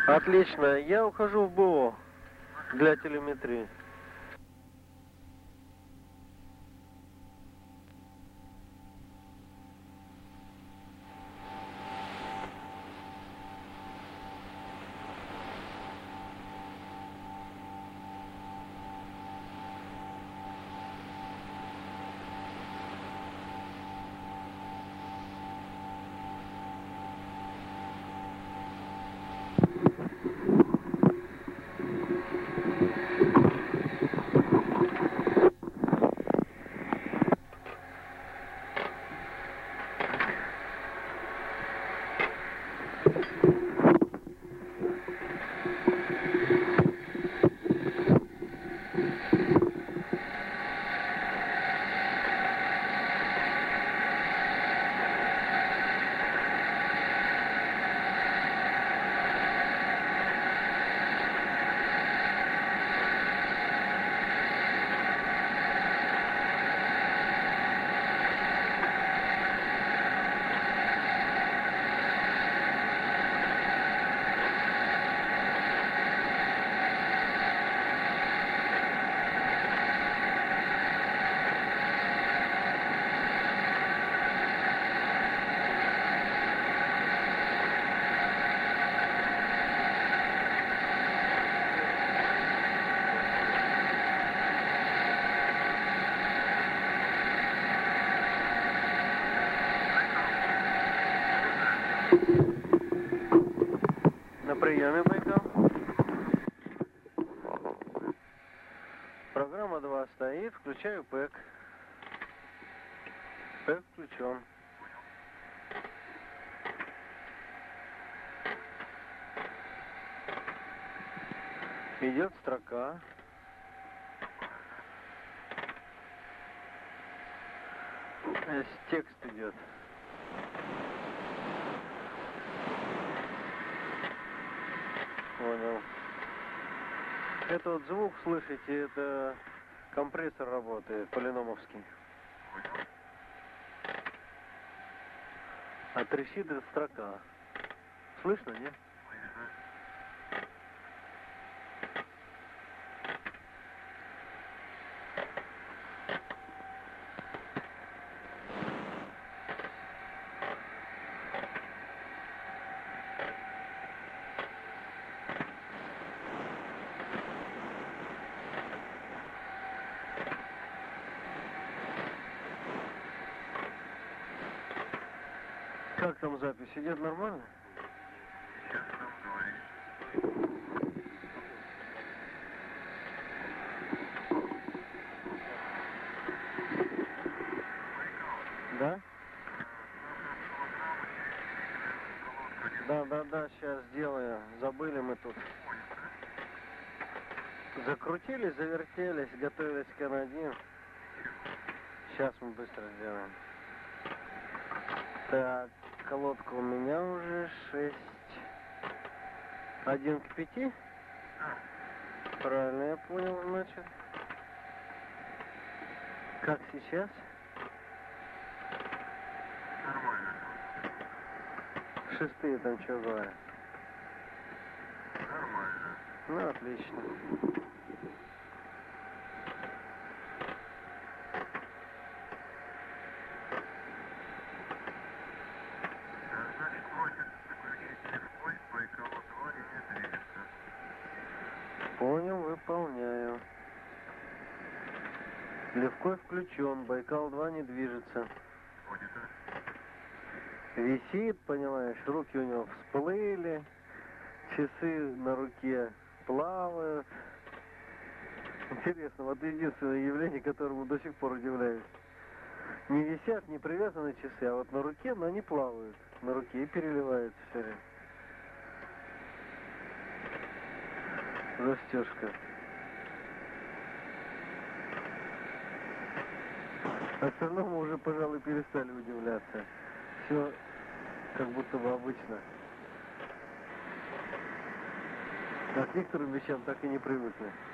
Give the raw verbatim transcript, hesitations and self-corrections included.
Отлично. Я ухожу в БО для телеметрии. На приеме, Байкал. Программа два стоит, включаю ПЭК. ПЭК включен. Идет строка. Здесь текст идет. Понял. Это вот звук, слышите, это компрессор работает, полиномовский. А трещит эта строка. Слышно, нет? Как там запись? Идет нормально? Сейчас там говорит. Да? Да, да, да, сейчас сделаю. Забыли мы тут. Закрутились, завертелись, готовились к эн один. Сейчас мы быстро сделаем. Так, колодка у меня уже шесть. Один к пяти? Правильно я понял, значит. Как сейчас? Нормально. Шестые там что говорят? Нормально. Ну, отлично. Значит, просит заключить легкой, Байкал два не движется. Понял, выполняю. Левкой включен, Байкал два не движется. Понято. Висит, понимаешь, руки у него всплыли, часы на руке плавают. Интересно, вот единственное явление, которому до сих пор удивляюсь. Не висят, не привязаны часы, а вот на руке, но они плавают. На руке и переливаются все время. Застежка. Остальному уже, пожалуй, перестали удивляться. Все как будто бы обычно. А к некоторым вещам так и не привыкли.